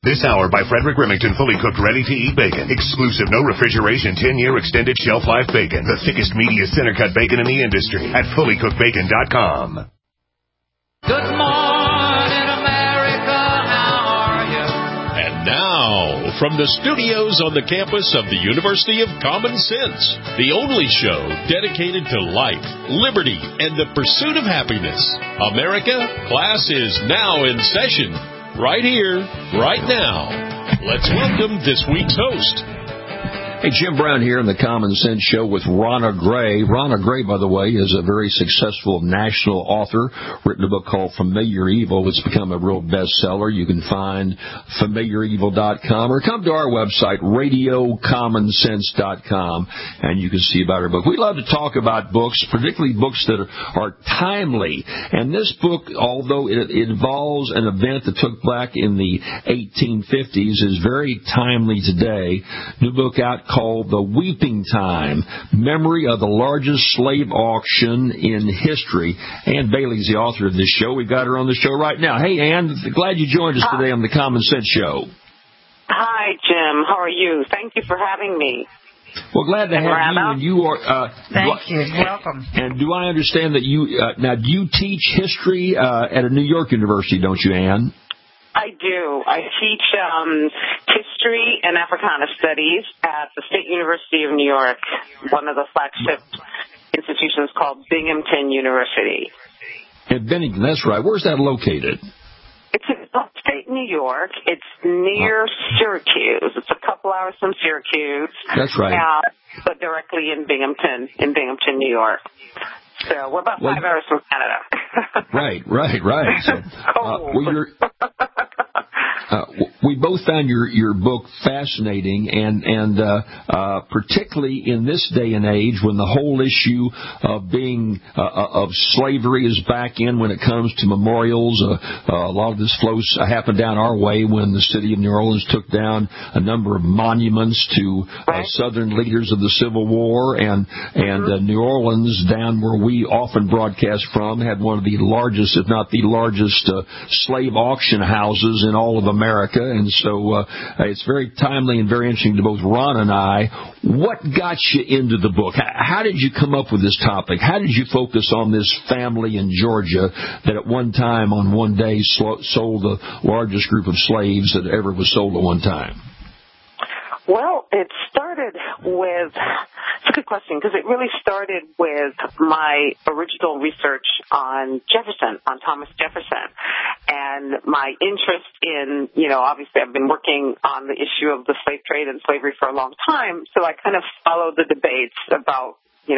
This hour by Frederick Remington, fully cooked, ready-to-eat bacon. Exclusive, no refrigeration, 10-year extended shelf life bacon. The thickest, meatiest center-cut bacon in the industry at fullycookedbacon.com. Good morning, America. How are you? And now, from the studios on the campus of the University of Common Sense, the only show dedicated to life, liberty, and the pursuit of happiness. America, class is now in session. Right here, right now. Let's welcome this week's host. Hey, Jim Brown here on the Common Sense Show with Ronna Gray. Ronna Gray, by the way, is a very successful national author, written a book called Familiar Evil. It's become a real bestseller. You can find familiarevil.com or come to our website, radiocommonsense.com, and you can see about her book. We love to talk about books, particularly books that are timely. And this book, although it involves an event that took place in the 1850s, is very timely today. New book out called The Weeping Time, Memory of the Largest Slave Auction in History. Ann Bailey's the author of this show. We've got her on the show right now. Hey, Ann, glad you joined us today on the Common Sense Show. Hi, Jim. How are you? Thank you for having me. Well, glad to have you. And you are. Thank you. Welcome. And do I understand that you now do you teach history at a New York university, don't you, Ann? I do. I teach history and Africana studies at the State University of New York, one of the flagship institutions called Binghamton University. At Bennington, that's right. Where's that located? It's in upstate New York. It's near Syracuse. It's a couple hours from Syracuse. That's right. But directly in Binghamton, New York. So we're about 5 hours from Canada. Right. So, we both found your book fascinating, and particularly in this day and age when the whole issue of being of slavery is back in when it comes to memorials. A lot of this happened down our way when the city of New Orleans took down a number of monuments to Southern leaders of the Civil War, and New Orleans, down where we often broadcast from, had one of the largest, if not the largest, slave auction houses in all of America. And so it's very timely and very interesting to both Ron and I. What got you into the book? How did you come up with this topic? How did you focus on this family in Georgia that at one time on one day sold the largest group of slaves that ever was sold at one time? Well, it started with, it's a good question, because it really started with my original research on Jefferson, on Thomas Jefferson, and my interest in, obviously I've been working on the issue of the slave trade and slavery for a long time, so I kind of followed the debates about,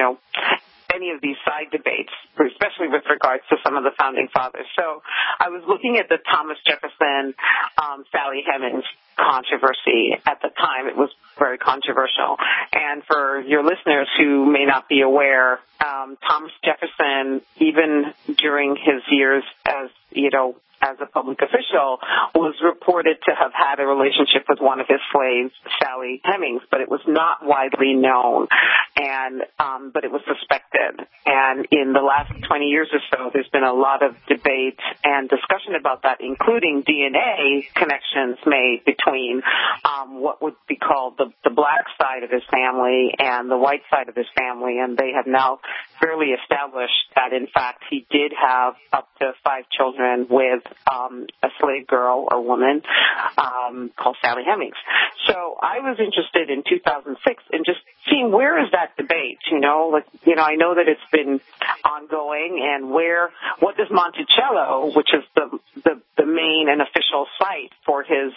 any of these side debates, especially with regards to some of the founding fathers. So I was looking at the Thomas Jefferson, Sally Hemings controversy at the time. It was very controversial. And for your listeners who may not be aware, Thomas Jefferson, even during his years as a public official, was reported to have had a relationship with one of his slaves, Sally Hemings, but it was not widely known, and but it was suspected. And in the last 20 years or so, there's been a lot of debate and discussion about that, including DNA connections made between what would be called the black side of his family and the white side of his family, and they have now fairly established that, in fact, he did have up to 5 children with a slave girl or woman called Sally Hemings. So I was interested in 2006 in just seeing where is that debate, I know that it's been ongoing, and what does Monticello, which is the main and official site for his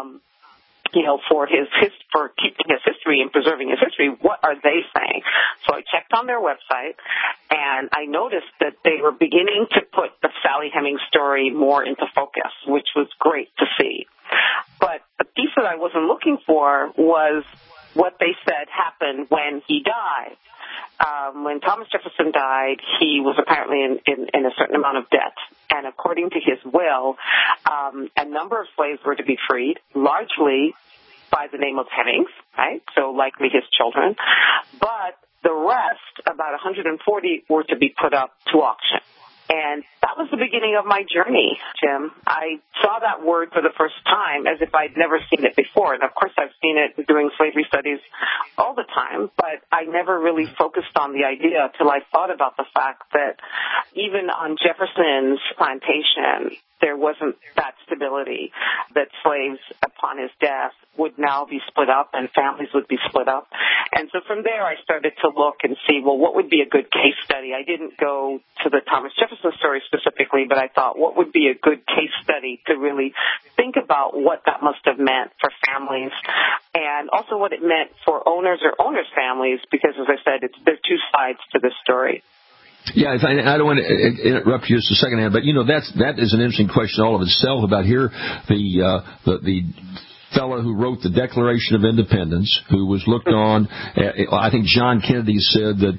for keeping his history and preserving his history, what are they saying? So I checked on their website, and I noticed that they were beginning to put the Sally Hemings story more into focus, which was great to see. But the piece that I wasn't looking for was what they said happened when he died. When Thomas Jefferson died, he was apparently in a certain amount of debt. And according to his will, a number of slaves were to be freed, largely by the name of Hemings, right? So likely his children. But the rest, about 140, were to be put up to auction. And that was the beginning of my journey, Jim. I saw that word for the first time as if I'd never seen it before. And, of course, I've seen it doing slavery studies all the time, but I never really focused on the idea till I thought about the fact that even on Jefferson's plantation, there wasn't that stability, that slaves, upon his death, would now be split up and families would be split up. And so from there, I started to look and see, well, what would be a good case study? I didn't go to the Thomas Jefferson story specifically, but I thought, what would be a good case study to really think about what that must have meant for families and also what it meant for owners or owners' families, because, as I said, there are two sides to this story. Yeah, I don't want to interrupt you just a second, Ann, but that is an interesting question all of itself about here the fellow who wrote the Declaration of Independence, who was looked on. I think John Kennedy said that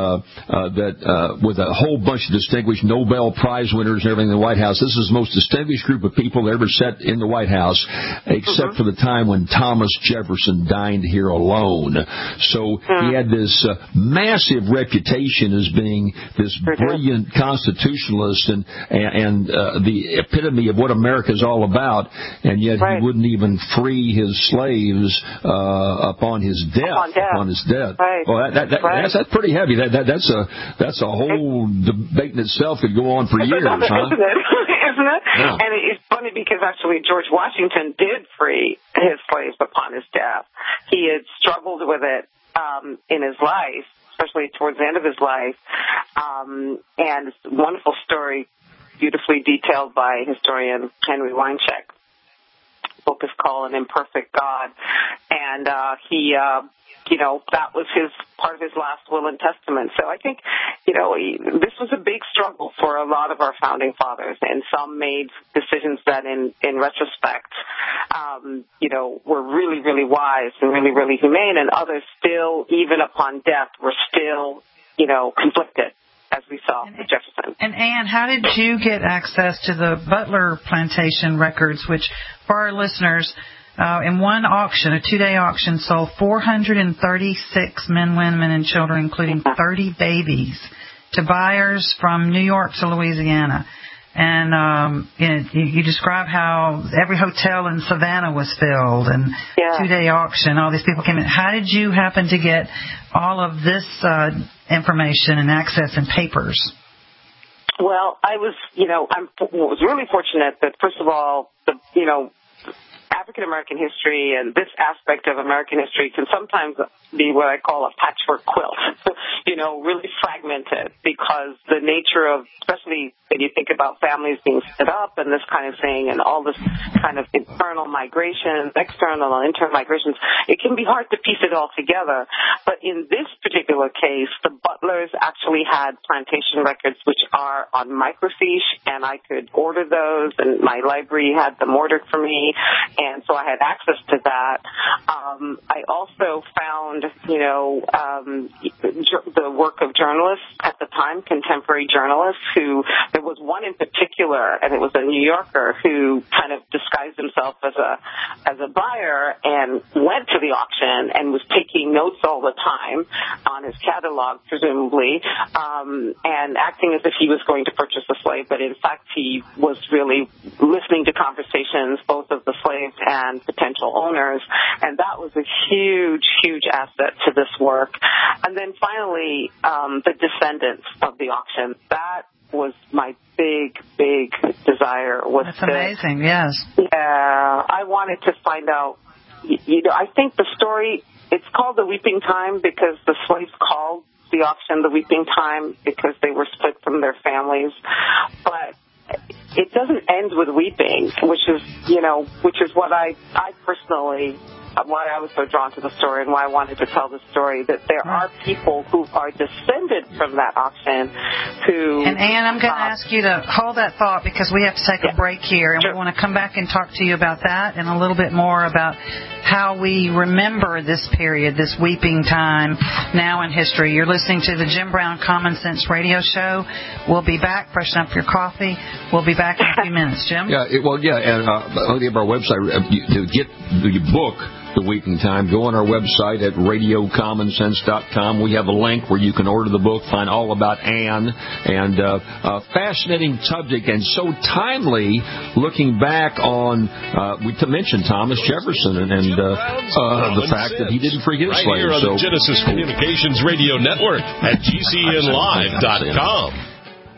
with a whole bunch of distinguished Nobel Prize winners and everything in the White House, this is the most distinguished group of people that ever sat in the White House, except for the time when Thomas Jefferson dined here alone. So he had this massive reputation as being this brilliant constitutionalist and the epitome of what America is all about, and yet he wouldn't even free his slaves upon his death. Right. Well, that's pretty heavy. That's a whole debate in itself. Could go on for years, huh? Isn't it? Yeah. And it's funny because actually George Washington did free his slaves upon his death. He had struggled with it in his life, especially towards the end of his life. And it's a wonderful story, beautifully detailed by historian Henry Weincheck. Book is called An Imperfect God, and he that was his part of his last will and testament. So I think this was a big struggle for a lot of our founding fathers, and some made decisions that in retrospect were really, really wise and really, really humane, and others still, even upon death, were still conflicted, as we saw with Jefferson. And Ann, how did you get access to the Butler Plantation records, which, for our listeners, in one auction, a 2-day auction, sold 436 men, women, and children, including 30 babies, to buyers from New York to Louisiana. And you describe how every hotel in Savannah was filled, and 2-day auction, all these people came in. How did you happen to get all of this information and access and papers? Well, I was really fortunate that, first of all, African American history and this aspect of American history can sometimes be what I call a patchwork quilt, really fragmented, because the nature of, especially when you think about families being split up and this kind of thing and all this kind of internal migrations, external and internal migrations, it can be hard to piece it all together. But in this particular case, the Butlers actually had plantation records which are on microfiche, and I could order those, and my library had them ordered for me, and so I had access to that. I also found, the work of journalists at the time, contemporary journalists, who, there was one in particular, and it was a New Yorker, who kind of disguised himself as a buyer and went to the auction and was taking notes all the time on his catalog, presumably, and acting as if he was going to purchase a slave, but in fact he was really listening to conversations, both of the slaves and potential owners, and that was a huge, huge asset to this work. And then finally, the descendants of the auction. That was my big, big desire. That's amazing, yes. Yeah, I wanted to find out, I think the story, it's called The Weeping Time because the slaves called the auction The Weeping Time because they were split from their families. But it doesn't end with weeping, which is what I personally, why I was so drawn to the story and why I wanted to tell the story, that there are people who are descended from that auction who... And Ann, I'm going to ask you to hold that thought because we have to take a break here, and we want to come back and talk to you about that and a little bit more about how we remember this period, this weeping time now in history. You're listening to the Jim Brown Common Sense Radio Show. We'll be back. Freshen up your coffee. We'll be back in a few minutes. Jim? And I'll give our website to get the book. the Weeping Time, go on our website at radiocommonsense.com. We have a link where you can order the book, find all about Anne, and a fascinating subject and so timely, looking back on, we mentioned Thomas Jefferson and the fact that he didn't free his slaves. Here on the Genesis Communications Radio Network at GCNlive.com.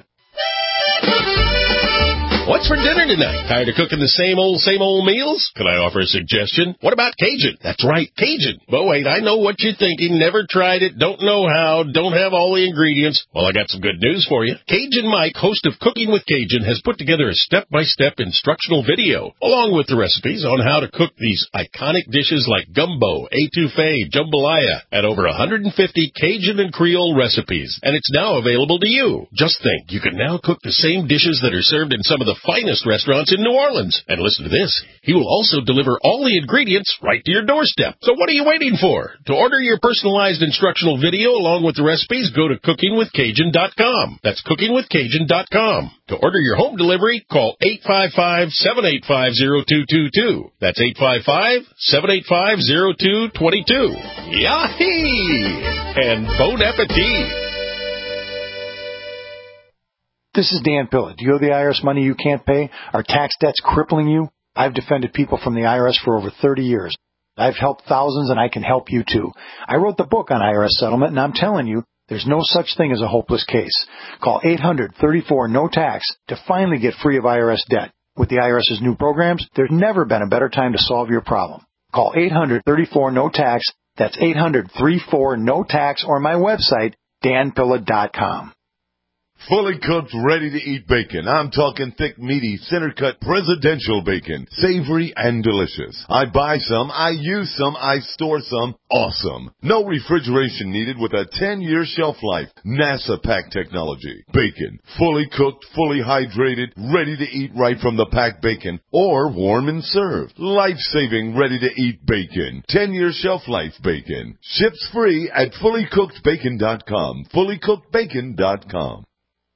What's for dinner tonight? Tired of cooking the same old meals? Could I offer a suggestion? What about Cajun? That's right, Cajun. But wait, I know what you're thinking. Never tried it, don't know how, don't have all the ingredients. Well, I got some good news for you. Cajun Mike, host of Cooking with Cajun, has put together a step-by-step instructional video, along with the recipes on how to cook these iconic dishes like gumbo, etouffee, jambalaya, and over 150 Cajun and Creole recipes. And it's now available to you. Just think, you can now cook the same dishes that are served in some of the finest restaurants in New Orleans. And listen to this. He will also deliver all the ingredients right to your doorstep. So what are you waiting for? To order your personalized instructional video along with the recipes, go to cookingwithcajun.com. That's cookingwithcajun.com. To order your home delivery, call 855-785-0222. That's 855-785-0222. Yahee! And bon appetit! This is Dan Pilla. Do you owe the IRS money you can't pay? Are tax debts crippling you? I've defended people from the IRS for over 30 years. I've helped thousands, and I can help you too. I wrote the book on IRS settlement, and I'm telling you, there's no such thing as a hopeless case. Call 800-34-NO-TAX to finally get free of IRS debt. With the IRS's new programs, there's never been a better time to solve your problem. Call 800-34-NO-TAX. That's 800-34-NO-TAX, or my website, danpilla.com. Fully cooked, ready-to-eat bacon. I'm talking thick, meaty, center-cut presidential bacon. Savory and delicious. I buy some, I use some, I store some. Awesome. No refrigeration needed with a 10-year shelf life. NASA pack technology. Bacon. Fully cooked, fully hydrated, ready to eat right from the packed bacon. Or warm and served. Life-saving, ready-to-eat bacon. 10-year shelf life bacon. Ships free at fullycookedbacon.com. Fullycookedbacon.com.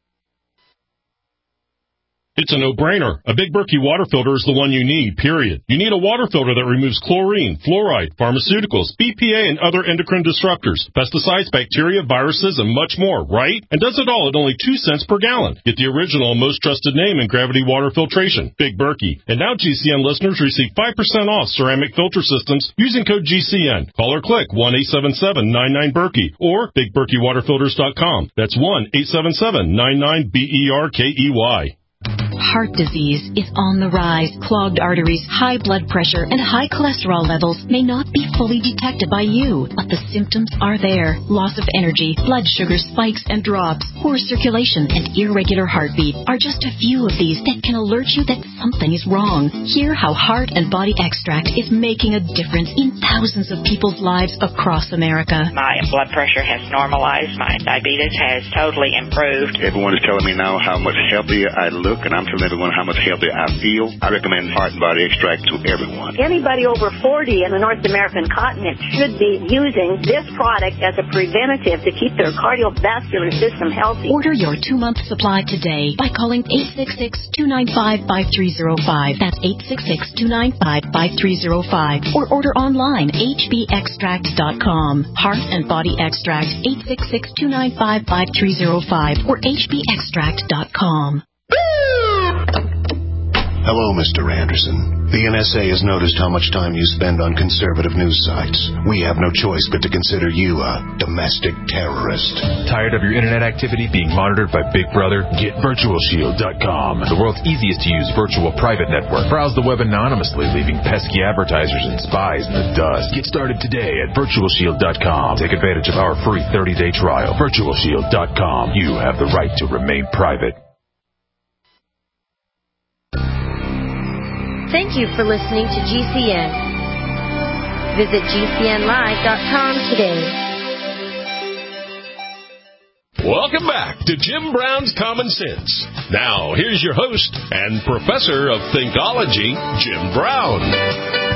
It's a no-brainer. A Big Berkey water filter is the one you need, period. You need a water filter that removes chlorine, fluoride, pharmaceuticals, BPA, and other endocrine disruptors, pesticides, bacteria, viruses, and much more, right? And does it all at only 2 cents per gallon. Get the original and most trusted name in gravity water filtration, Big Berkey. And now GCN listeners receive 5% off ceramic filter systems using code GCN. Call or click 1-877-99-BERKEY or BigBerkeyWaterFilters.com. That's 1-877-99-BERKEY. Heart disease is on the rise. Clogged arteries, high blood pressure, and high cholesterol levels may not be fully detected by you, but the symptoms are there. Loss of energy, blood sugar spikes and drops, poor circulation, and irregular heartbeat are just a few of these that can alert you that something is wrong. Hear how Heart and Body Extract is making a difference in thousands of people's lives across America. My blood pressure has normalized. My diabetes has totally improved. Everyone is telling me now how much healthier I look, and I'm telling everyone how much healthier I feel. I recommend Heart and Body Extract to everyone. Anybody over 40 in the North American continent should be using this product as a preventative to keep their cardiovascular system healthy. Order your 2-month supply today by calling 866-295-5305. That's 866-295-5305. Or order online, hbextract.com. Heart and Body Extract, 866-295-5305 or hbextract.com. Hello, Mr. Anderson. The NSA has noticed how much time you spend on conservative news sites. We have no choice but to consider you a domestic terrorist. Tired of your internet activity being monitored by Big Brother? Get VirtualShield.com, the world's easiest to use virtual private network. Browse the web anonymously, leaving pesky advertisers and spies in the dust. Get started today at VirtualShield.com. Take advantage of our free 30-day trial. VirtualShield.com. You have the right to remain private. Thank you for listening to GCN. Visit GCNlive.com today. Welcome back to Jim Brown's Common Sense. Now, here's your host and professor of Thinkology, Jim Brown.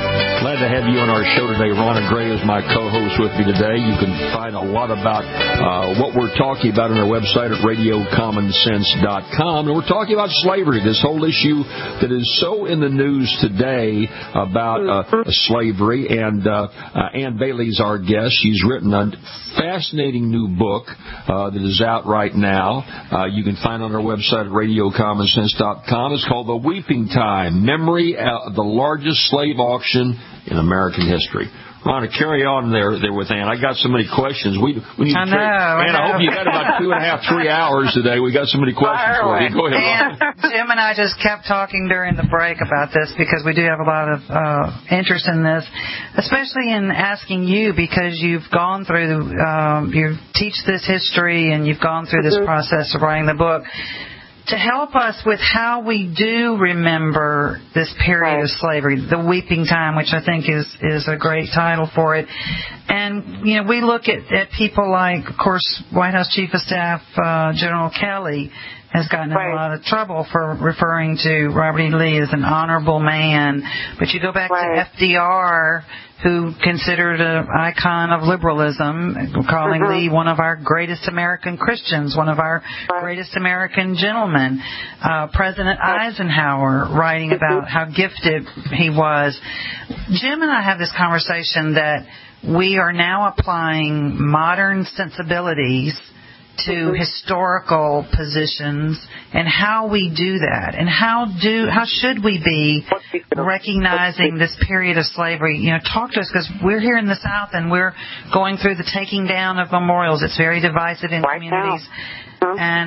Glad to have you on our show today. Ronna Gray is my co-host with me today. You can find a lot about what we're talking about on our website at RadioCommonSense.com. And we're talking about slavery, this whole issue that is so in the news today about slavery. And Ann Bailey's our guest. She's written a fascinating new book that is out right now. You can find it on our website at RadioCommonSense.com. It's called The Weeping Time, Memory of the Largest Slave Auction in American History. Ronna, carry on there with Ann. I got so many questions. We need I know. Ann, I hope you got about 2.5, 3 hours today. We got so many questions for you. Go ahead. Jim and I just kept talking during the break about this because we do have a lot of interest in this, especially in asking you because you've gone through, you teach this history and you've gone through this process of writing the book. To help us with how we do remember this period of slavery, the weeping time, which I think is a great title for it. And, you know, we look at people like, of course, White House Chief of Staff General Kelly has gotten in a lot of trouble for referring to Robert E. Lee as an honorable man. But you go back to FDR, who considered an icon of liberalism, calling Lee one of our greatest American Christians, one of our greatest American gentlemen. President Eisenhower writing about how gifted he was. Jim and I have this conversation that we are now applying modern sensibilities to historical positions and how we do that and how should we be recognizing this period of slavery. You know, talk to us because we're here in the South and we're going through the taking down of memorials. It's very divisive in communities. And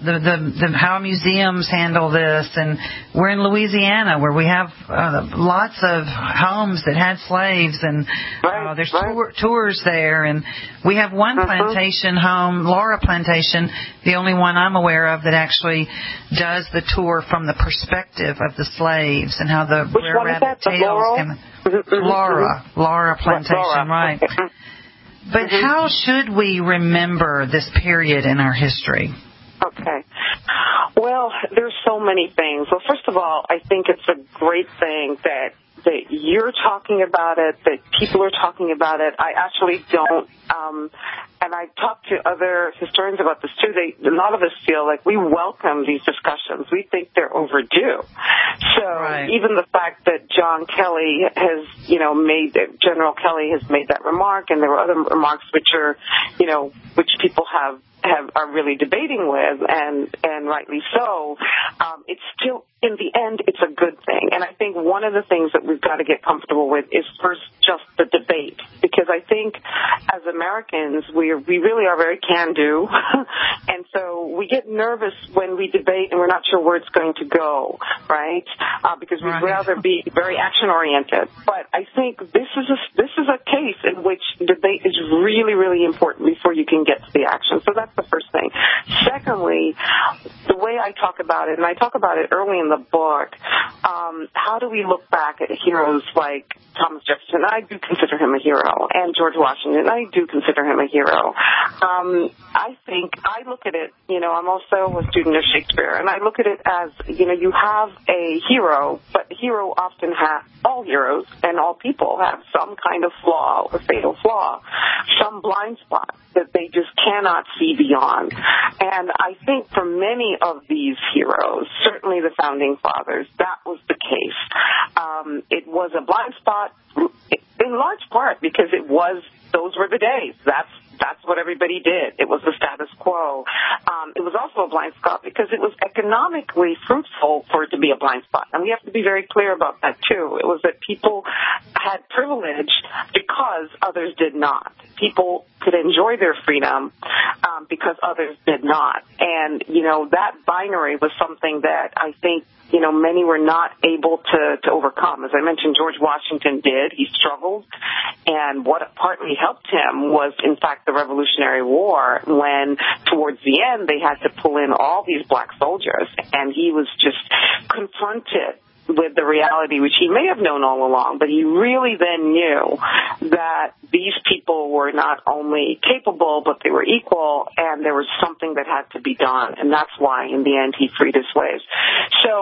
the how museums handle this, and we're in Louisiana where we have lots of homes that had slaves, and there's tours there, and we have one plantation home, Laura Plantation, the only one I'm aware of that actually does the tour from the perspective of the slaves and how the Brer Rabbit tales came. Laura Plantation, right? But how should we remember this period in our history? Okay. Well, there's so many things. Well, first of all, I think it's a great thing that you're talking about it, that people are talking about it. I actually don't, and I talked to other historians about this too. A lot of us feel like we welcome these discussions. We think they're overdue. So even the fact that John Kelly has, General Kelly has made that remark, and there were other remarks which are, which people are really debating with, and rightly so, it's still, in the end, it's a good thing. And I think one of the things that we've got to get comfortable with is first just the debate, because I think as Americans, we really are very can-do, and so we get nervous when we debate and we're not sure where it's going to go, right? Because we'd rather be very action-oriented. But I think this is a case in which debate is really, really important before you can get to the action. So that's the first thing. Secondly, the way I talk about it, and I talk about it early in the book, how do we look back at heroes like Thomas Jefferson? I do consider him a hero. And George Washington, I do consider him a hero. I think I look at it, I'm also a student of Shakespeare, and I look at it as, you have a hero, but the hero often all heroes and all people have some kind of flaw or fatal flaw, some blind spot that they just cannot see beyond. And I think for many of these heroes, certainly the Founding Fathers, that was the case. It was a blind spot in large part because those were the days. That's what everybody did. It was the status quo. It was also a blind spot because it was economically fruitful for it to be a blind spot. And we have to be very clear about that, too. It was that people had privilege because others did not. People could enjoy their freedom because others did not. And, that binary was something that I think, many were not able to overcome. As I mentioned, George Washington did. He struggled. And what partly helped him was, in fact, the Revolutionary War, when towards the end they had to pull in all these black soldiers. And he was just confronted with the reality, which he may have known all along, but he really then knew that these people were not only capable, but they were equal, and there was something that had to be done. And that's why, in the end, he freed his slaves. So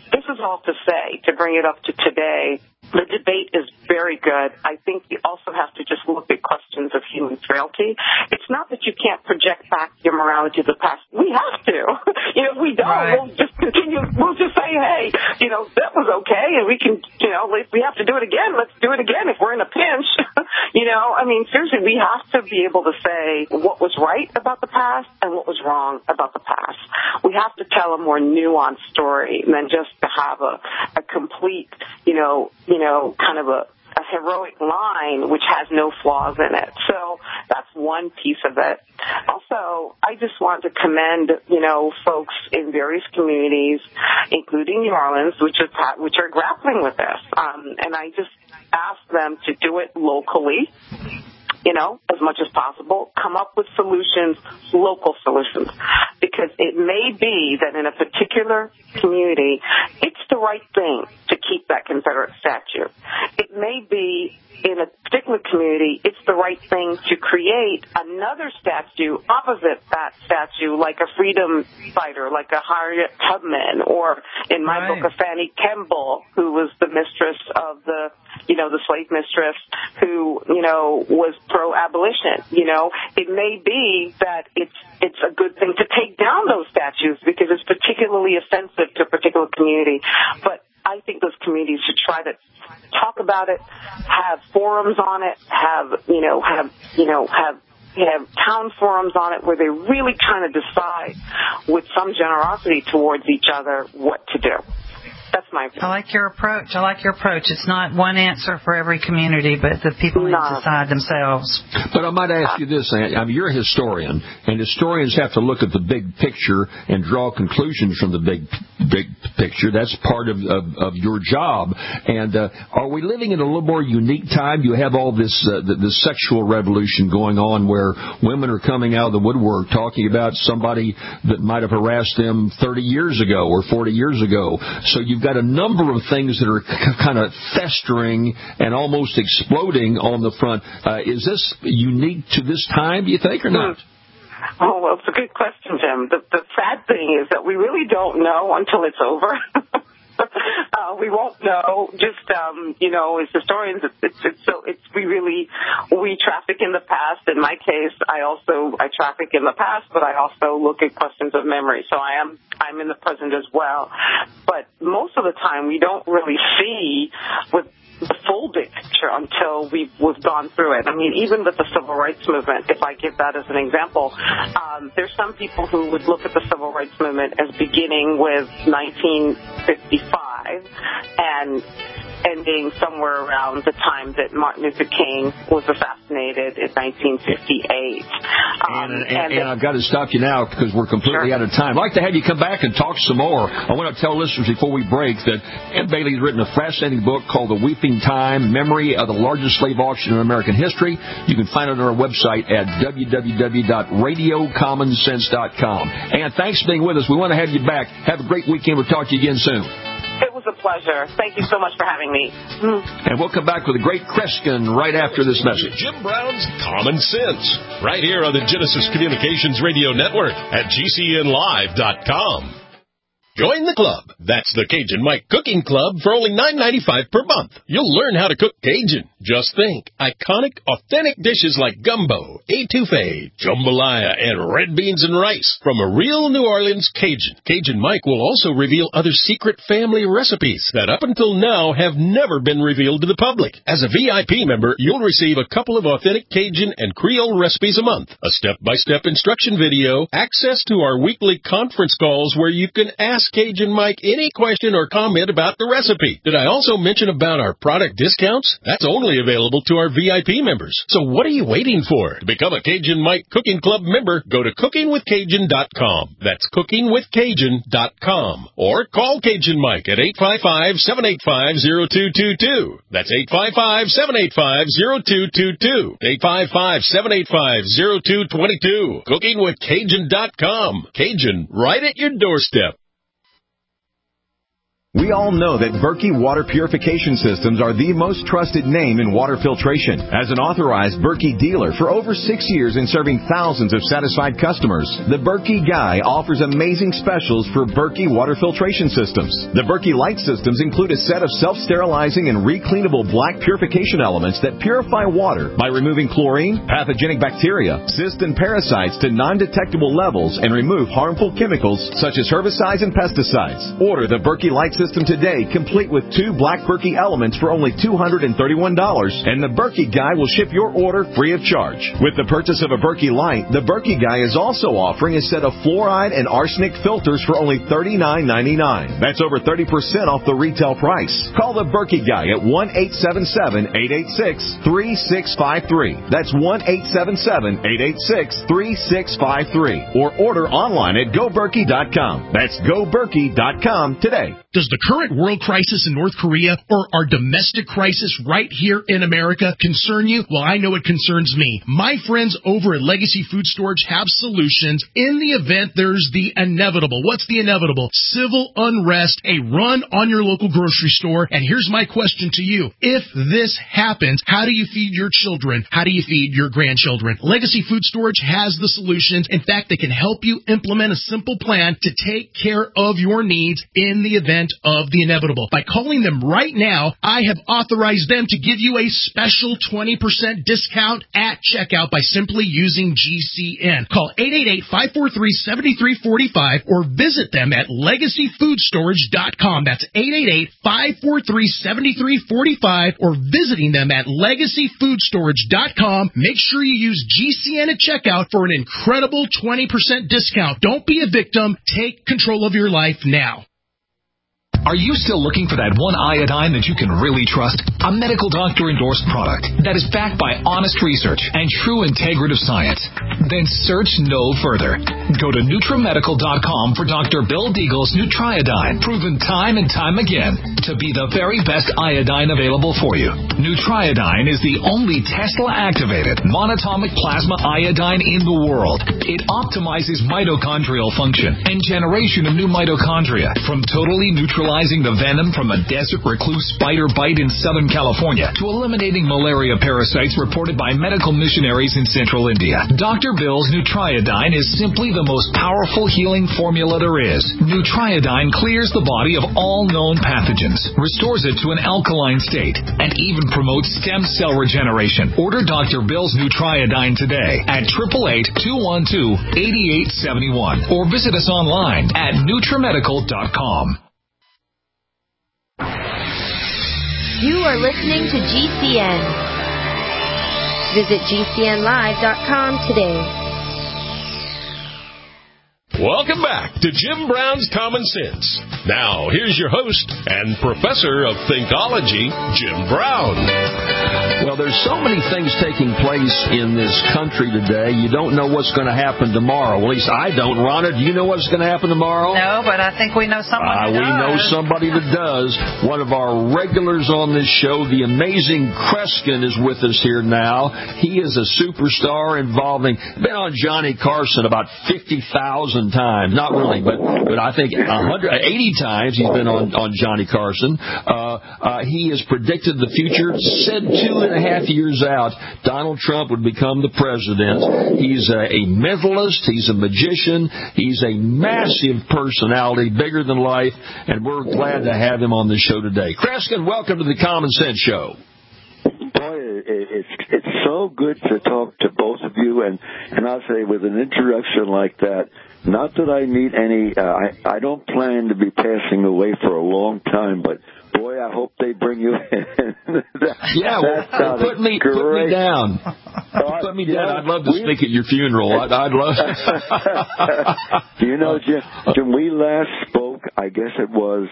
this is all to say, to bring it up to today, the debate is very good. I think you also have to just look at questions of human frailty. It's not that you can't project back your morality to the past. We have to. If we don't, we'll just continue. We'll just say, hey, that was okay, and we can, if we have to do it again, let's do it again if we're in a pinch. Seriously, we have to be able to say what was right about the past and what was wrong about the past. We have to tell a more nuanced story than just to have a complete, kind of a heroic line which has no flaws in it. So that's one piece of it. Also, I just want to commend, folks in various communities, including New Orleans, which are grappling with this. And I just ask them to do it locally, as much as possible, come up with solutions, local solutions, because it may be that in a particular community, it's the right thing to keep that Confederate statue. It may be in a particular community, it's the right thing to create another statue opposite that statue, like a freedom fighter, like a Harriet Tubman, or in my book, a Fanny Kemble, who was the mistress of the slave mistress who, was pro-abolition. It may be that it's a good thing to take down those statues because it's particularly offensive to a particular community. But I think those communities should try to talk about it, have forums on it, have town forums on it where they really kind of decide with some generosity towards each other what to do. That's my view. I like your approach. It's not one answer for every community, but the people need to decide themselves. But I might ask you this, you're a historian, and historians have to look at the big picture and draw conclusions from the big picture. That's part of your job. And are we living in a little more unique time? You have all this the sexual revolution going on where women are coming out of the woodwork talking about somebody that might have harassed them 30 years ago or 40 years ago. So you've got a number of things that are kind of festering and almost exploding on the front. Is this unique to this time, do you think, or not? Oh, well, it's a good question, Jim. The sad thing is that we really don't know until it's over. We won't know. Just as historians, we traffic in the past. In my case, I traffic in the past, but I also look at questions of memory. So I'm in the present as well. But most of the time, we don't really see with the full big picture until we've gone through it. Even with the civil rights movement, if I give that as an example, there's some people who would look at the civil rights movement as beginning with 1955 and ending somewhere around the time that Martin Luther King was assassinated in 1958. And I've got to stop you now because we're completely out of time. I'd like to have you come back and talk some more. I want to tell listeners before we break that Ed Bailey's written a fascinating book called The Weeping Time, Memory of the Largest Slave Auction in American History. You can find it on our website at www.radiocommonsense.com. And thanks for being with us. We want to have you back. Have a great weekend. We'll talk to you again soon. It was a pleasure. Thank you so much for having me. And we'll come back with a great Kreskin right after this message. Jim Brown's Common Sense, right here on the Genesis Communications Radio Network at GCNlive.com. Join the club. That's the Cajun Mike Cooking Club for only $9.95 per month. You'll learn how to cook Cajun. Just think, iconic, authentic dishes like gumbo, etouffee, jambalaya, and red beans and rice from a real New Orleans Cajun. Cajun Mike will also reveal other secret family recipes that up until now have never been revealed to the public. As a VIP member, you'll receive a couple of authentic Cajun and Creole recipes a month, a step-by-step instruction video, access to our weekly conference calls where you can ask Cajun Mike any question or comment about the recipe. Did I also mention about our product discounts? That's only available to our VIP members. So what are you waiting for? To become a Cajun Mike Cooking Club member, go to cookingwithcajun.com. That's cookingwithcajun.com. Or call Cajun Mike at 855-785-0222. That's 855-785-0222. 855-785-0222. Cookingwithcajun.com. Cajun, right at your doorstep. We all know that Berkey Water Purification Systems are the most trusted name in water filtration. As an authorized Berkey dealer for over 6 years and serving thousands of satisfied customers, the Berkey Guy offers amazing specials for Berkey Water Filtration Systems. The Berkey Light Systems include a set of self-sterilizing and recleanable black purification elements that purify water by removing chlorine, pathogenic bacteria, cysts, and parasites to non-detectable levels and remove harmful chemicals such as herbicides and pesticides. Order the Berkey Light System today, complete with 2 black Berkey elements for only $231, and the Berkey Guy will ship your order free of charge. With the purchase of a Berkey Light, the Berkey Guy is also offering a set of fluoride and arsenic filters for only $39.99. That's over 30% off the retail price. Call the Berkey Guy at 1-877-886-3653. That's 1-877-886-3653. Or order online at GoBerkey.com. That's GoBerkey.com today. Does the current world crisis in North Korea or our domestic crisis right here in America concern you? Well, I know it concerns me. My friends over at Legacy Food Storage have solutions in the event there's the inevitable. What's the inevitable? Civil unrest, a run on your local grocery store. And here's my question to you. If this happens, how do you feed your children? How do you feed your grandchildren? Legacy Food Storage has the solutions. In fact, they can help you implement a simple plan to take care of your needs in the event of the inevitable. By calling them right now, I have authorized them to give you a special 20% discount at checkout by simply using GCN. Call 888-543-7345 or visit them at LegacyFoodStorage.com. That's 888-543-7345 or visiting them at LegacyFoodStorage.com. Make sure you use GCN at checkout for an incredible 20% discount. Don't be a victim. Take control of your life now. Are you still looking for that one iodine that you can really trust? A medical doctor-endorsed product that is backed by honest research and true integrative science? Then search no further. Go to NutriMedical.com for Dr. Bill Deagle's Nutriodine, proven time and time again to be the very best iodine available for you. Nutriodine is the only Tesla-activated monatomic plasma iodine in the world. It optimizes mitochondrial function and generation of new mitochondria from totally neutralizing the venom from a desert recluse spider bite in Southern California to eliminating malaria parasites reported by medical missionaries in Central India. Dr. Bill's Nutriodine is simply the most powerful healing formula there is. Nutriodine clears the body of all known pathogens, restores it to an alkaline state, and even promotes stem cell regeneration. Order Dr. Bill's Nutriodine today at 888-212-8871 or visit us online at NutriMedical.com. You are listening to GCN. Visit GCNlive.com today. Welcome back to Jim Brown's Common Sense. Now, here's your host and professor of Thinkology, Jim Brown. Well, there's so many things taking place in this country today, you don't know what's going to happen tomorrow. Well, at least I don't. Rhonda, do you know what's going to happen tomorrow? No, but I think we know someone who does. We know somebody that does. One of our regulars on this show, the amazing Kreskin, is with us here now. He is a superstar been on Johnny Carson about 50,000 times. Not really, but I think 80 times he's been on Johnny Carson. He has predicted the future, said 2.5 years out Donald Trump would become the president. He's a mentalist. He's a magician. He's a massive personality, bigger than life, and we're glad to have him on the show today. Kreskin, welcome to the Common Sense Show. Boy, it's so good to talk to both of you, and I'll say with an introduction like that, not that I need any, I don't plan to be passing away for a long time, but boy, I hope they bring you in. Put me down. Put me down. I'd love to speak at your funeral. I'd love to. You know, Jim, we last spoke, I guess it was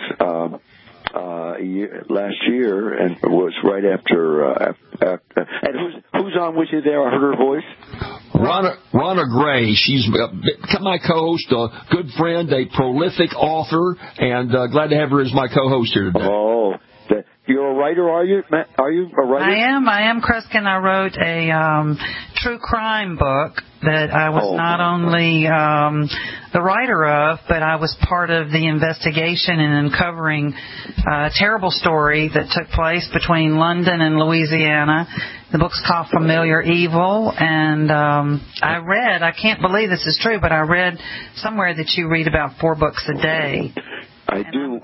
last year, and it was right after and who's on with you there? I heard her voice. Ronna Gray. She's my co-host, a good friend, a prolific author, and glad to have her as my co-host here today. Oh, you're a writer, are you? Are you a writer? I am, Kreskin. I wrote a true crime book that I was not only the writer of, but I was part of the investigation and uncovering a terrible story that took place between London and Louisiana. The book's called Familiar Evil, and I can't believe this is true, but I read somewhere that you read about 4 books a day. I do.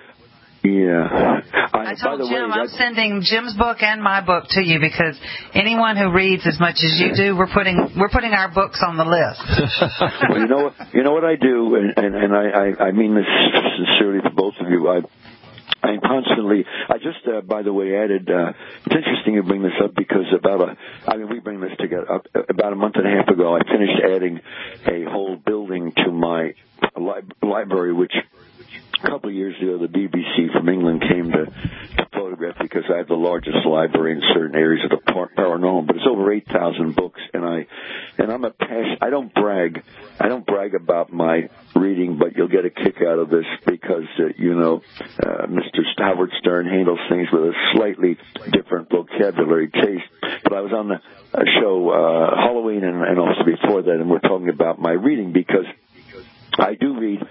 I told Jim I'm sending Jim's book and my book to you because anyone who reads as much as you do, we're putting our books on the list. Well, you know what I do, and I mean this sincerely to both of you. I constantly, I just, by the way, added, it's interesting you bring this up because we bring this together, about a month and a half ago, I finished adding a whole building to my library, which a couple of years ago, the BBC from England came to photograph because I have the largest library in certain areas of the paranormal, but it's over 8,000 books, and I'm a passion. I don't brag about my reading, but you'll get a kick out of this because Mr. Howard Stern handles things with a slightly different vocabulary taste. But I was on the show Halloween and also before that, and we're talking about my reading because I do read.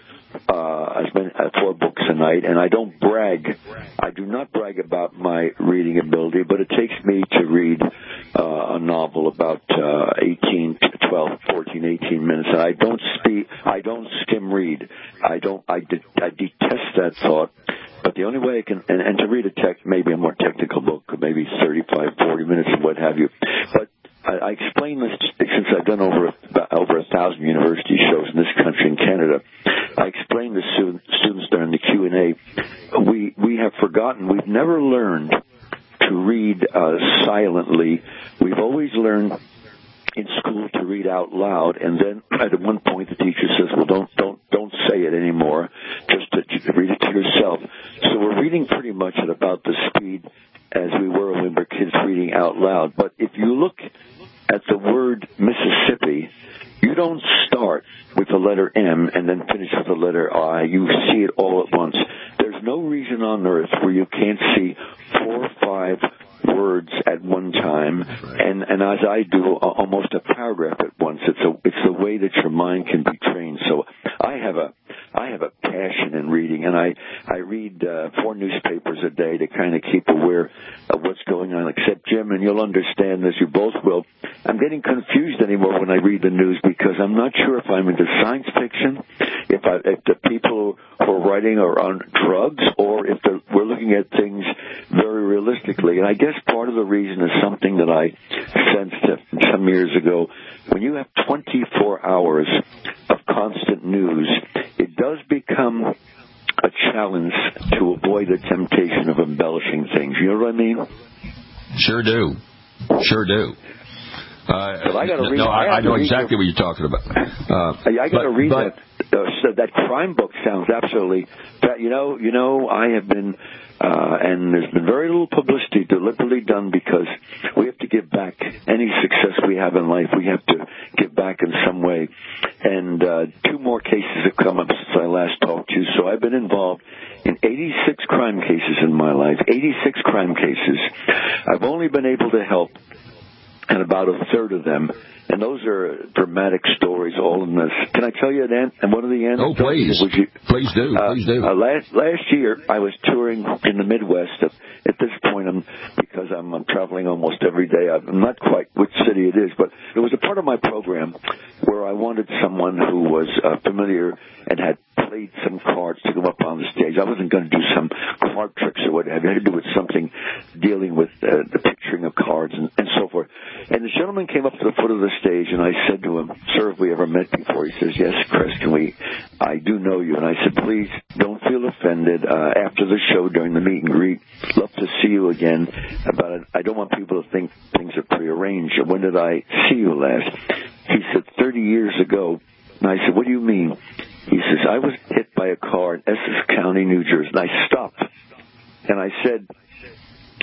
I spend 4 books a night, and I don't brag. I do not brag about my reading ability, but it takes me to read a novel about 18 to 12, 14, 18 minutes, and I don't skim read. I detest that thought. But the only way I can, and to read maybe a more technical book, maybe 35, 40 minutes or what have you. But I explain this since I've done over 1,000 university shows in this country and Canada. I explain to students during the Q&A. We have forgotten. We've never learned to read silently. We've always learned in school to read out loud, and then at one point the teacher says, "Well, don't say it anymore. Just read it to yourself." So we're reading pretty much at about the speed as we were when we were kids reading out loud. But if you look at the word Mississippi, you don't start with the letter M and then finish with the letter I. You see it all at once. There's no reason on earth where you can't see 4 or 5 words at one time, and as I do, almost a paragraph at once. It's the way that your mind can be trained. So I have a passion in reading, and I read 4 newspapers a day to kind of keep aware of what's going on. Except Jim, and you'll understand this, you both will. I'm getting confused anymore when I read the news because I'm not sure if I'm into science fiction, if the people who are writing are on drugs, or if we're looking at things very realistically. And I guess part of the reason is something that I sensed some years ago. When you have 24 hours of constant news, it does become a challenge to avoid the temptation of embellishing things. You know what I mean? Sure do. But I got to read. I know exactly what you're talking about. I got to read that. So that crime book sounds absolutely. I have been, and there's been very little publicity deliberately done because we have to give back. Any success we have in life, we have to give back in some way. And 2 more cases have come up since I last talked to you. So I've been involved in 86 crime cases in my life. 86 crime cases. I've only been able to help and about a third of them. And those are dramatic stories, all in this. Can I tell you and one of the anecdotes? Oh, please. Please do. Last year, I was touring in the Midwest. At this point, because I'm traveling almost every day. I'm not quite which city it is, but it was a part of my program where I wanted someone who was familiar and had played some cards to come up on the stage. I wasn't going to do some card tricks or what have you. I had to do with something dealing with the picturing of cards and so forth. And the gentleman came up to the foot of the stage, and I said to him, "Sir, have we ever met before?" He says, "Yes, Chris, I do know you." And I said, "Please don't feel offended. After the show, during the meet and greet, love to see you again. I don't want people to think things are prearranged. When did I see you last?" He said, 30 years ago. And I said, "What do you mean?" He says, "I was hit by a car in Essex County, New Jersey." And I stopped. And I said,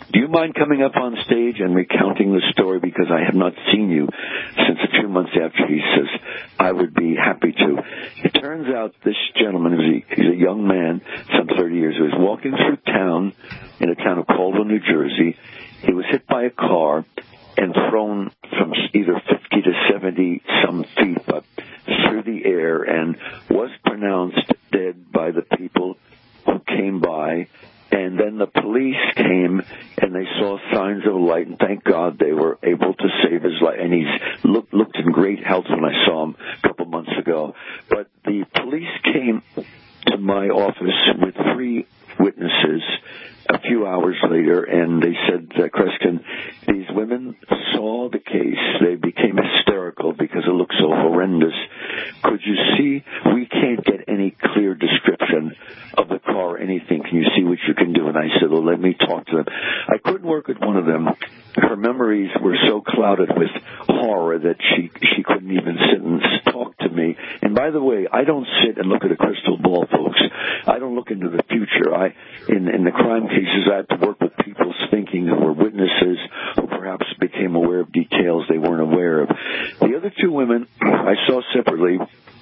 do you mind coming up on stage and recounting the story, because I have not seen you since a few months after? He says, I would be happy to. It turns out this gentleman, he's a young man, some 30 years, who was walking through town in a town of Caldwell, New Jersey. He was hit by a car and thrown from either 50 to 70 some feet up through the air and was pronounced dead by the people who came by. And then the police came and they saw signs of light, and thank God they were able to save his life. And he's looked in great health when I saw him a couple months ago. But the police came to my office with 3 witnesses a few hours later, and they said, Kreskin, these women saw the case. They became hysterical because it looked so horrendous. Could you see? We can't get any clear description of the car or anything. Can you see what you can do? And I said, well, let me talk to them. I couldn't work with one of them. Her memories were so clouded with horror that she couldn't even sit and talk to me. And by the way, I don't sit and look at a crystal ball, folks. I don't look into the future. In the crime cases, I have to work with people's thinking who were witnesses who perhaps became aware of details they weren't aware of. The other 2 women I saw separately,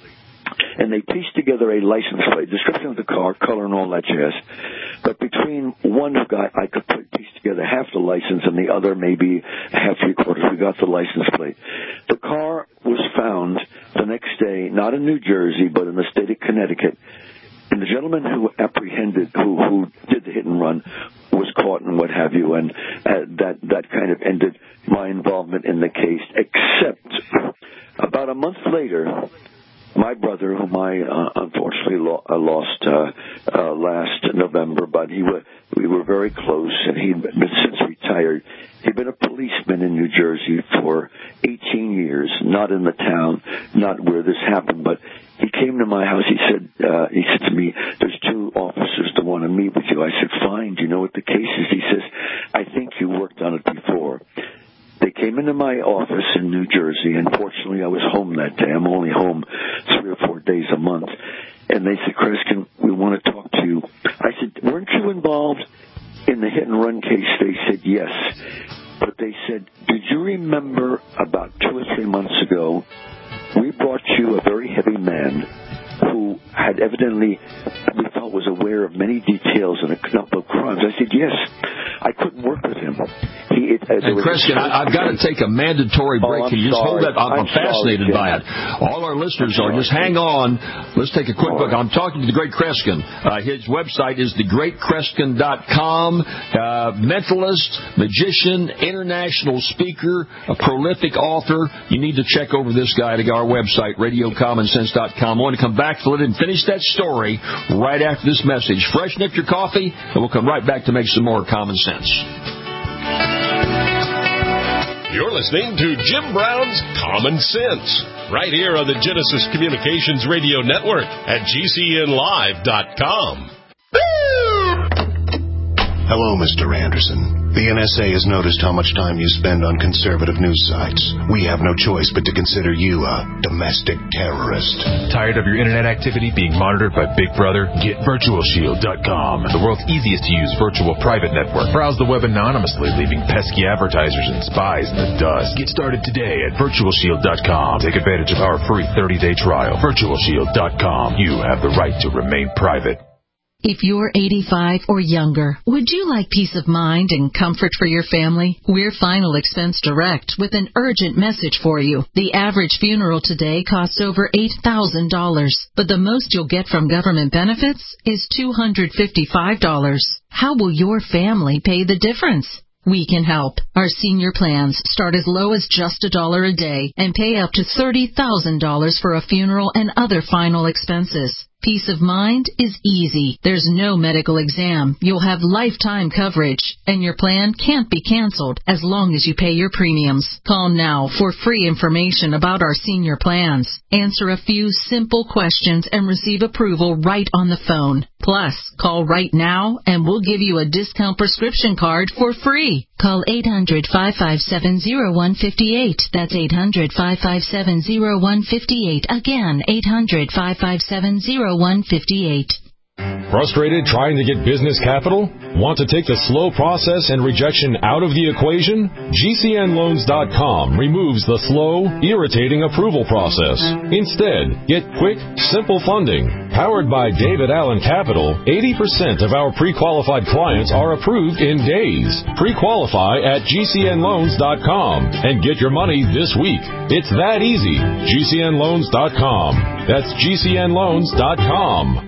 and they pieced together a license plate, description of the car, color, and all that jazz. But between one guy, I could piece together half the license, and the other maybe half, 3/4. We got the license plate. The car was found the next day, not in New Jersey, but in the state of Connecticut. And the gentleman who who did the hit and run was caught and what have you, and that kind of ended my involvement in the case, except about a month later, my brother, whom I unfortunately lost last November, but we were very close, and he'd been since retired. He'd been a policeman in New Jersey for 18 years, not in the town, not where this happened, but he came to my house. He said to me, there's 2 officers that want to meet with you. I said, fine. Do you know what the case is? He says, I think you worked on it before. They came into my office in New Jersey, and fortunately I was home that day. I'm only home 3 or 4 days a month. And they said, Kreskin, we want to talk to you. I said, weren't you involved in the hit and run case? They said, yes. But they said, did you remember about 2 or 3 months ago, we brought you a very heavy man who had evidently, we felt, was aware of many details in a number of crimes. I said, yes. I couldn't work with him. And Kreskin, I've got to take a mandatory break. Can you just hold that? I'm fascinated by it. All our listeners are, just hang on. Let's take a quick look. I'm talking to the great Kreskin. His website is thegreatkreskin.com. Mentalist, magician, international speaker, a prolific author. You need to check over this guy to our website, RadioCommonSense.com. I want to come back to let him finish that story right after this message. Freshen up your coffee, and we'll come right back to make some more Common Sense. You're listening to Jim Brown's Common Sense, right here on the Genesis Communications Radio Network at GCNlive.com. Hello, Mr. Anderson. The NSA has noticed how much time you spend on conservative news sites. We have no choice but to consider you a domestic terrorist. Tired of your internet activity being monitored by Big Brother? Get VirtualShield.com, the world's easiest to use virtual private network. Browse the web anonymously, leaving pesky advertisers and spies in the dust. Get started today at VirtualShield.com. Take advantage of our free 30-day trial. VirtualShield.com. You have the right to remain private. If you're 85 or younger, would you like peace of mind and comfort for your family? We're Final Expense Direct with an urgent message for you. The average funeral today costs over $8,000, but the most you'll get from government benefits is $255. How will your family pay the difference? We can help. Our senior plans start as low as just $1 a day and pay up to $30,000 for a funeral and other final expenses. Peace of mind is easy. There's no medical exam. You'll have lifetime coverage, and your plan can't be canceled as long as you pay your premiums. Call now for free information about our senior plans. Answer a few simple questions and receive approval right on the phone. Plus, call right now and we'll give you a discount prescription card for free. Call 800-557-0158. That's 800-557-0158. Again, 800-557-0158. Frustrated trying to get business capital? Want to take the slow process and rejection out of the equation? GCNLoans.com removes the slow, irritating approval process. Instead, get quick, simple funding. Powered by David Allen Capital, 80% of our pre-qualified clients are approved in days. Pre-qualify at GCNLoans.com and get your money this week. It's that easy. GCNLoans.com. That's GCNLoans.com.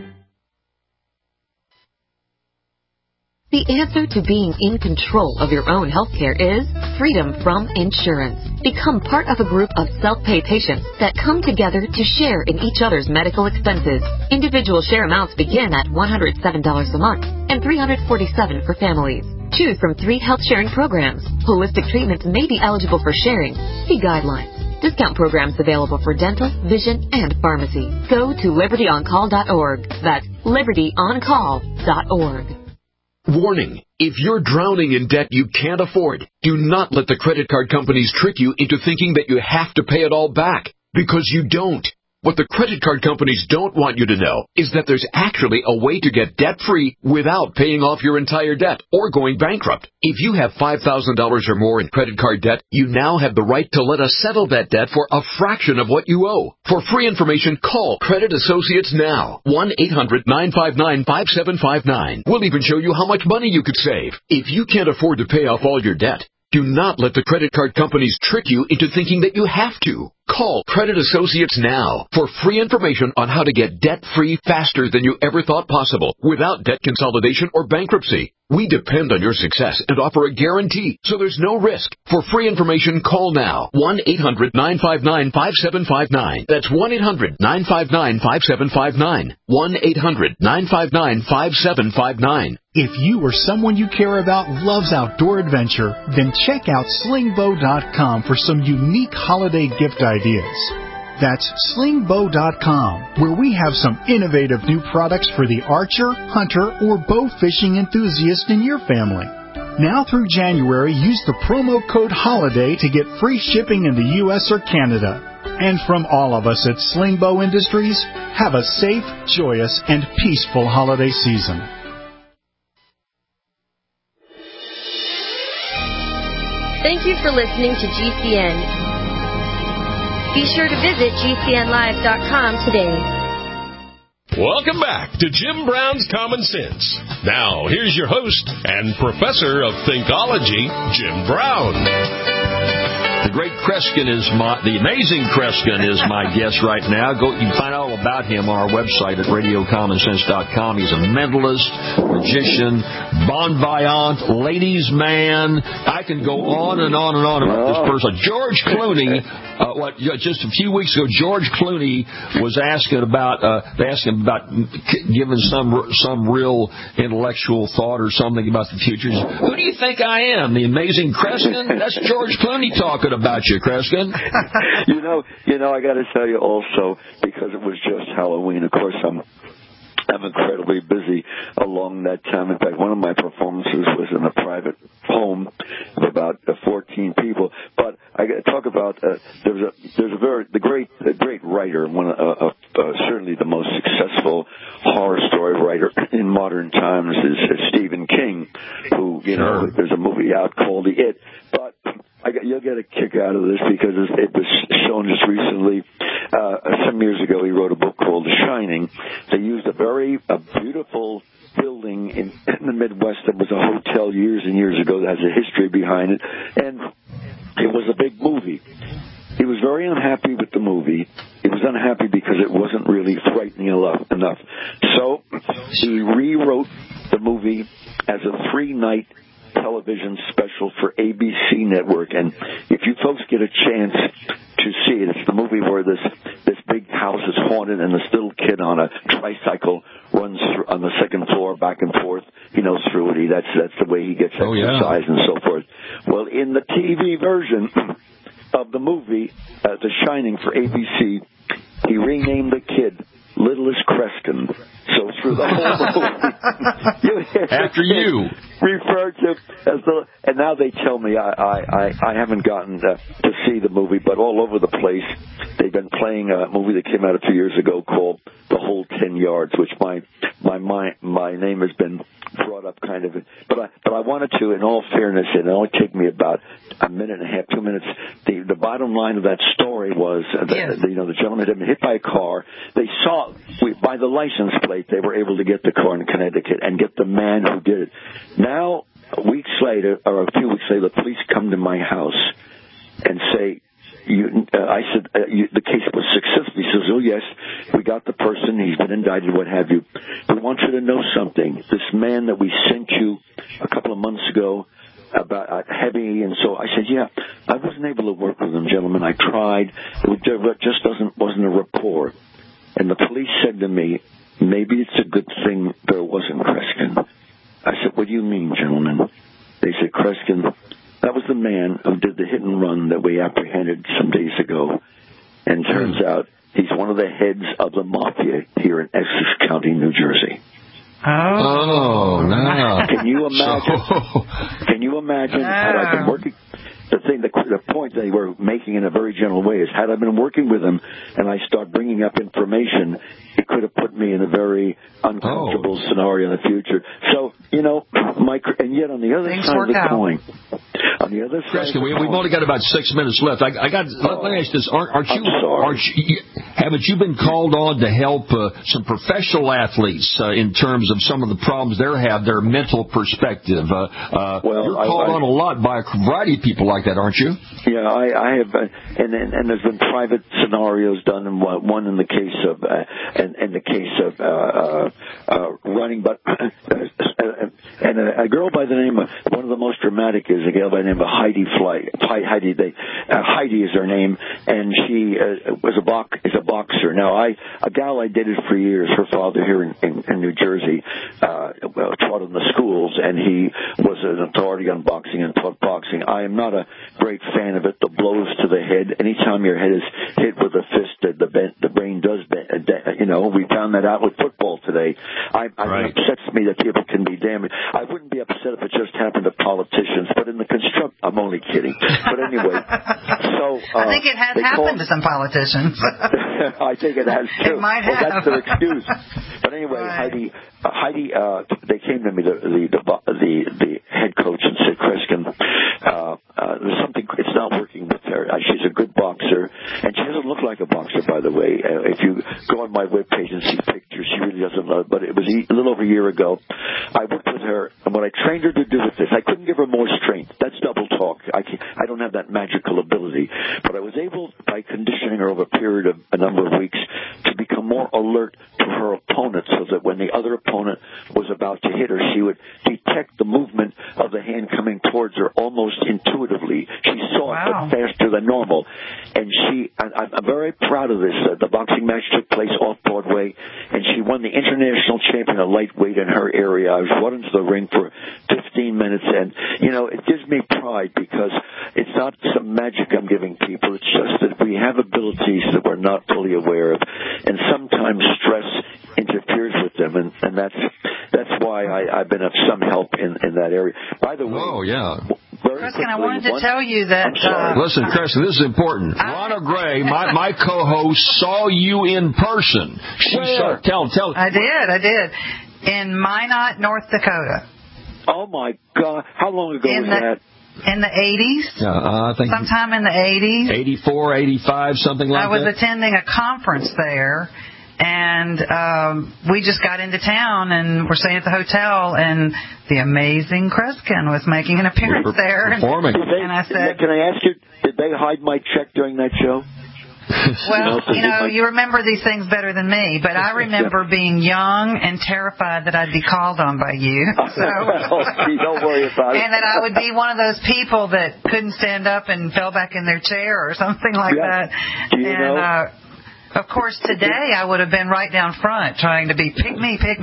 The answer to being in control of your own healthcare is freedom from insurance. Become part of a group of self-pay patients that come together to share in each other's medical expenses. Individual share amounts begin at $107 a month and $347 for families. Choose from 3 health sharing programs. Holistic treatments may be eligible for sharing. See guidelines. Discount programs available for dental, vision, and pharmacy. Go to libertyoncall.org. That's libertyoncall.org. Warning. If you're drowning in debt you can't afford, do not let the credit card companies trick you into thinking that you have to pay it all back, because you don't. What the credit card companies don't want you to know is that there's actually a way to get debt-free without paying off your entire debt or going bankrupt. If you have $5,000 or more in credit card debt, you now have the right to let us settle that debt for a fraction of what you owe. For free information, call Credit Associates now. 1-800-959-5759. We'll even show you how much money you could save. If you can't afford to pay off all your debt, do not let the credit card companies trick you into thinking that you have to. Call Credit Associates now for free information on how to get debt-free faster than you ever thought possible without debt consolidation or bankruptcy. We depend on your success and offer a guarantee, so there's no risk. For free information, call now. 1-800-959-5759. That's 1-800-959-5759. 1-800-959-5759. If you or someone you care about loves outdoor adventure, then check out slingbow.com for some unique holiday gift ideas. That's slingbow.com, where we have some innovative new products for the archer, hunter, or bow fishing enthusiast in your family. Now through January, use the promo code HOLIDAY to get free shipping in the U.S. or Canada. And from all of us at Slingbow Industries, have a safe, joyous, and peaceful holiday season. Thank you for listening to GCN. Be sure to visit GCNlive.com today. Welcome back to Jim Brown's Common Sense. Now, here's your host and professor of Thinkology, Jim Brown. The great Kreskin the amazing Kreskin is my guest right now. You can find out all about him on our website at RadioCommonSense.com. He's a mentalist, magician, bon vivant, ladies' man. I can go on and on and on about this person. George Clooney, just a few weeks ago, George Clooney was asking about, they asked him about giving some real intellectual thought or something about the future. Who do you think I am? The amazing Kreskin? That's George Clooney talking about you, Kreskin. You know, I got to tell you also, because it was just Halloween, of course, I'm incredibly busy along that time. In fact, one of my performances was in a private home of about 14 people. But I got to talk about the great writer, certainly the most successful horror story writer in modern times is Stephen King, who there's a movie out called It. But you'll get a kick out of this because it was shown just recently. Some years ago, he wrote a book called The Shining. They used a beautiful building in the Midwest that was a hotel years and years ago that has a history behind it, and it was a big movie. He was very unhappy with the movie. He was unhappy because it wasn't really frightening enough. So he rewrote the movie as a 3-night television special for ABC Network, and if you folks get a chance to see it, it's the movie where this big house is haunted and this little kid on a tricycle runs on the second floor back and forth, through it. That's the way he gets exercise and so forth. Well, in the TV version of the movie, The Shining for ABC, he renamed the kid Littlest Kreskin, So through the whole movie, after you referred to as and now they tell me I haven't gotten to see the movie, but all over the place they've been playing a movie that came out a few years ago called The Whole 10 Yards, which my name has been brought up kind of, but I wanted to, in all fairness, and it only take me about a minute and a half, 2 minutes. The bottom line of that story was the gentleman had been hit by a car. They saw by the license plate they were able to get the car in Connecticut and get the man who did it. Now, weeks later, or a few weeks later, the police come to my house and say, I said, the case was successful. He says, oh, yes, we got the person. He's been indicted, what have you. We want you to know something. This man that we sent you a couple of months ago about heavy, and so I said, yeah, I wasn't able to work with him, gentlemen. I tried. It just wasn't a rapport. And the police said to me, maybe it's a good thing there wasn't Kreskin. I said, what do you mean, gentlemen? They said, Kreskin, that was the man who did the hit and run that we apprehended some days ago. And turns out he's one of the heads of the mafia here in Essex County, New Jersey. Oh, no. Can you imagine? Can you imagine had I been working? The point they were making in a very general way is, had I been working with him and I start bringing up information, it could have put me in a very uncomfortable scenario in the future. So, and yet on the other side of the coin, Kreskin, we've only got about 6 minutes left. Let me ask this: haven't you been called on to help some professional athletes in terms of some of the problems they have, their mental perspective? You're called on a lot by a variety of people like that, aren't you? Yeah, I have, and there's been private scenarios done, and one in the case of running, but and a girl by the name of, one of the most dramatic is a girl by the name of Heidi is her name, and she is a boxer. Now, a gal I dated for years, her father here in New Jersey, taught in the schools, and he was an authority on boxing and taught boxing. I am not a great fan of it. The blows to the head. Anytime your head is hit with a fist, the brain does bend. We found that out with football today. It upsets me that people can be damaged. I wouldn't be upset if it just happened to politicians, but in the construct, I'm only kidding. But anyway, so I think it has happened to some politicians. I think it has too. It might have. That's their excuse. But anyway, Heidi, they came to me, the head coach, and said, Kreskin, there's something. It's not working with her. She's a good boxer, and she doesn't look like a boxer, by the way. If you go on my webpage and see pictures, she really doesn't look. But it was a little over a year ago. I worked with her, and what I trained her to do with this, I couldn't give her more strength. That's double talk. I don't have that magical ability, but I was able, by conditioning her over a period of a number of weeks, to become more alert to her opponent, so that when the other opponent was about to hit her, she would detect the movement of the hand coming towards her almost intuitively. She saw it, but faster than normal. And I'm very proud of this. The boxing match took place off Broadway, and she won the international champion of lightweight in her area. I was brought into the ring for 15 minutes, and, it gives me pride, because it's not some magic I'm giving people. It's just that we have abilities that we're not fully aware of, and sometimes stress interferes with them, and that's why I've been of some help in that area. By the way, Kreskin, I wanted to tell you that. Listen, Kreskin, this is important. Ronna Gray, my co-host, saw you in person. Tell. I did. In Minot, North Dakota. Oh my God! How long ago was that? In the 80s. I think sometime in the 80s. 84, 85, something like that. I was attending a conference there. And we just got into town and we're staying at the hotel, and the amazing Kreskin was making an appearance there. Performing. And I said, can I ask you, did they hide my check during that show? Well, you remember these things better than me, but I remember being young and terrified that I'd be called on by you. So, don't worry about it. And that I would be one of those people that couldn't stand up and fell back in their chair or something like that. Do you know? Of course, today I would have been right down front trying to be pick me. But,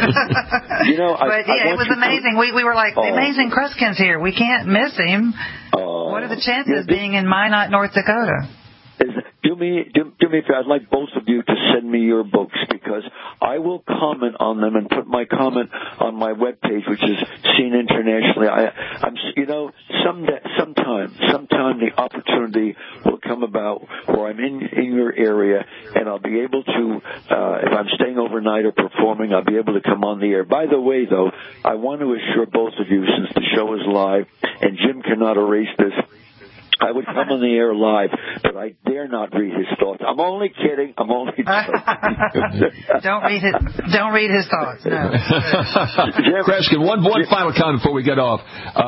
it was amazing. We were like, the amazing Kreskin's here. We can't miss him. What are the chances being in Minot, North Dakota? Do me a favor. I'd like both of you to send me your books because I will comment on them and put my comment on my webpage, which is seen internationally. Sometime the opportunity will come about where I'm in your area, and I'll be able to, if I'm staying overnight or performing, I'll be able to come on the air. By the way, though, I want to assure both of you, since the show is live, and Jim cannot erase this, I would come on the air live, but I dare not read his thoughts. I'm only kidding. I'm only joking. Don't read his thoughts. No. Kreskin, one final comment before we get off.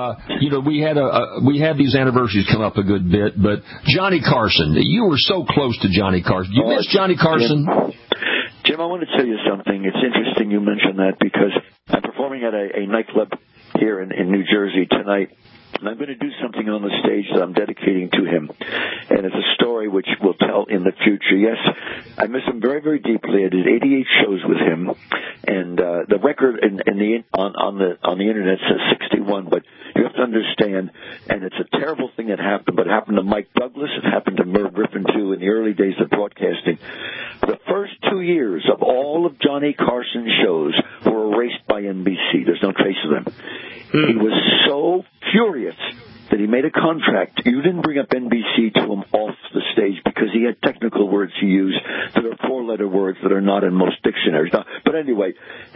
We had these anniversaries come up a good bit, but Johnny Carson, you were so close to Johnny Carson. You miss Johnny Carson? Jim, I want to tell you something. It's interesting you mentioned that because I'm performing at a nightclub here in New Jersey tonight. And I'm going to do something on the stage that I'm dedicating to him. And it's a story which we'll tell in the future. Yes, I miss him very, very deeply. I did 88 shows with him. And the record on the internet says 61, but you have to understand, and it's a terrible thing that happened, but it happened to Mike Douglas. It happened to Merv Griffin, too, in the early days of broadcasting. The first 2 years of all of Johnny Carson's shows were erased by NBC. There's no trace of them. He was so furious that he made a contract. You didn't bring up NBC to him off the stage because he had technical words he used that are four-letter words that are not in most dictionaries. But anyway,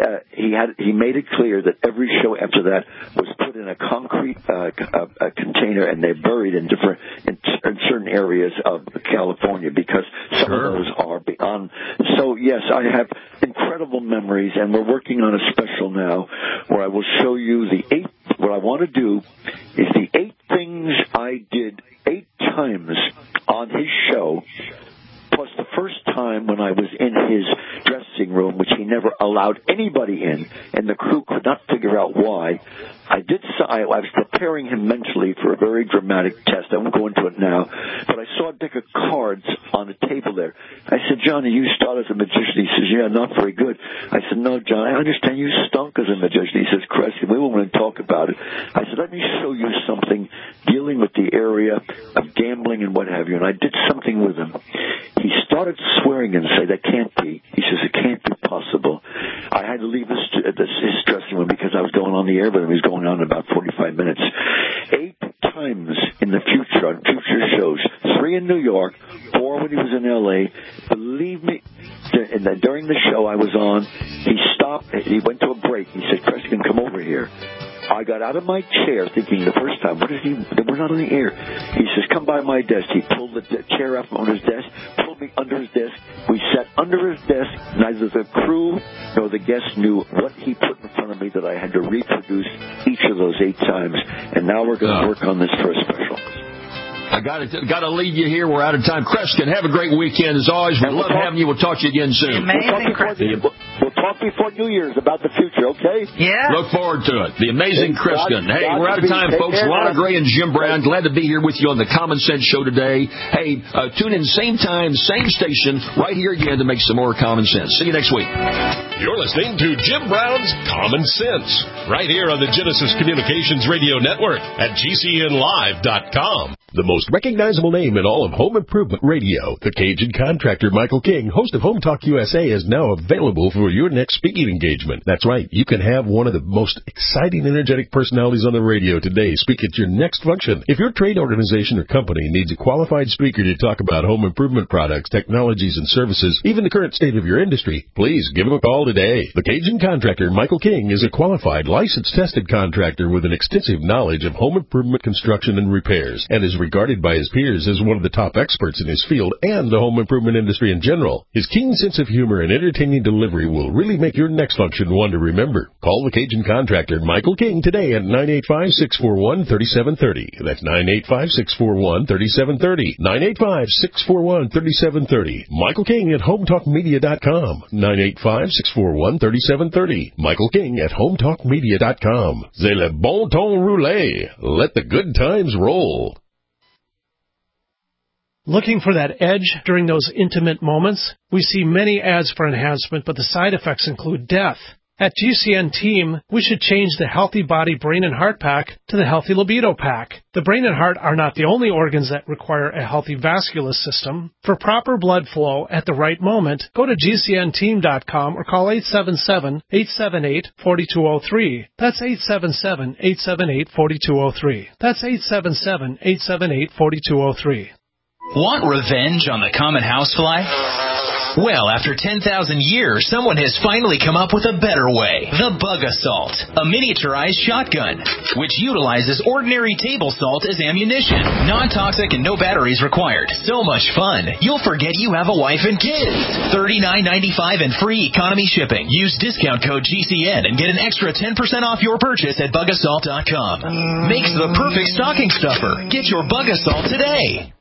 he made it clear that every show after that was put in a concrete container, and they're buried in certain areas of California because some of those are beyond. So yes, I have incredible memories, and we're working on a special now where I will show you what I want to do is the 8 things I did 8 times on his show, plus the first time when I was in his dressing room, which he never allowed anybody in, and the crew could not figure out why. I was preparing him mentally for a very dramatic test. I won't go into it now, but I saw a deck of cards on the table there. I said, Johnny, you start as a magician. He says, yeah, not very good. I said, no, John, I understand you stunk as a magician. He says, Kreskin, we won't want to talk about it. I said, let me show you something dealing with the area of gambling and what have you. And I did something with him. He started swearing and say, that can't be. He says, it can't be possible. I had to leave his dressing room because I was going on the air with him. He was going on in about 45 minutes. 8 times in the future, on future shows, 3 in New York, 4 when he was in L.A. Believe me, during the show I was on, he stopped. He went to a break. He said, Kreskin, come over here. I got out of my chair thinking the first time, we're not on the air. He says, come by my desk. He pulled the chair up on his desk, pulled me under his desk. We sat under his desk. Neither the crew nor the guests knew what he put in front of me that I had to reproduce each of those 8 times. And now we're going to work on this for a special. I got to leave you here. We're out of time. Kreskin, have a great weekend as always. We love having you. We'll talk to you again soon. We'll talk before New Year's about the future, okay? Yeah. Look forward to it. The amazing Kreskin. Hey, we're out of time, folks. Lana Gray and Jim Brown, glad to be here with you on the Common Sense Show today. Hey, tune in same time, same station, right here again to make some more Common Sense. See you next week. You're listening to Jim Brown's Common Sense, right here on the Genesis Communications Radio Network at GCNlive.com. The most recognizable name in all of home improvement radio, the Cajun contractor Michael King, host of Home Talk USA, is now available for your next speaking engagement. That's right. You can have one of the most exciting, energetic personalities on the radio today speak at your next function. If your trade organization or company needs a qualified speaker to talk about home improvement products, technologies, and services, even the current state of your industry, please give him a call today. The Cajun contractor Michael King is a qualified, licensed, tested contractor with an extensive knowledge of home improvement construction and repairs, and is regarded by his peers as one of the top experts in his field and the home improvement industry in general. His keen sense of humor and entertaining delivery will really make your next function one to remember. Call the Cajun contractor Michael King today at 985-641-3730. That's 985-641-3730. 985-641-3730. Michael King at HomeTalkMedia.com. 985-641-3730. Michael King at HomeTalkMedia.com. C'est le bon ton roulé. Let the good times roll. Looking for that edge during those intimate moments? We see many ads for enhancement, but the side effects include death. At GCN Team, we should change the Healthy Body, Brain, and Heart Pack to the Healthy Libido Pack. The brain and heart are not the only organs that require a healthy vascular system. For proper blood flow at the right moment, go to GCNteam.com or call 877-878-4203. That's 877-878-4203. That's 877-878-4203. Want revenge on the common housefly? Well, after 10,000 years, someone has finally come up with a better way. The Bug Assault, a miniaturized shotgun, which utilizes ordinary table salt as ammunition. Non-toxic and no batteries required. So much fun, you'll forget you have a wife and kids. $39.95 and free economy shipping. Use discount code GCN and get an extra 10% off your purchase at bugassault.com. Makes the perfect stocking stuffer. Get your Bug Assault today.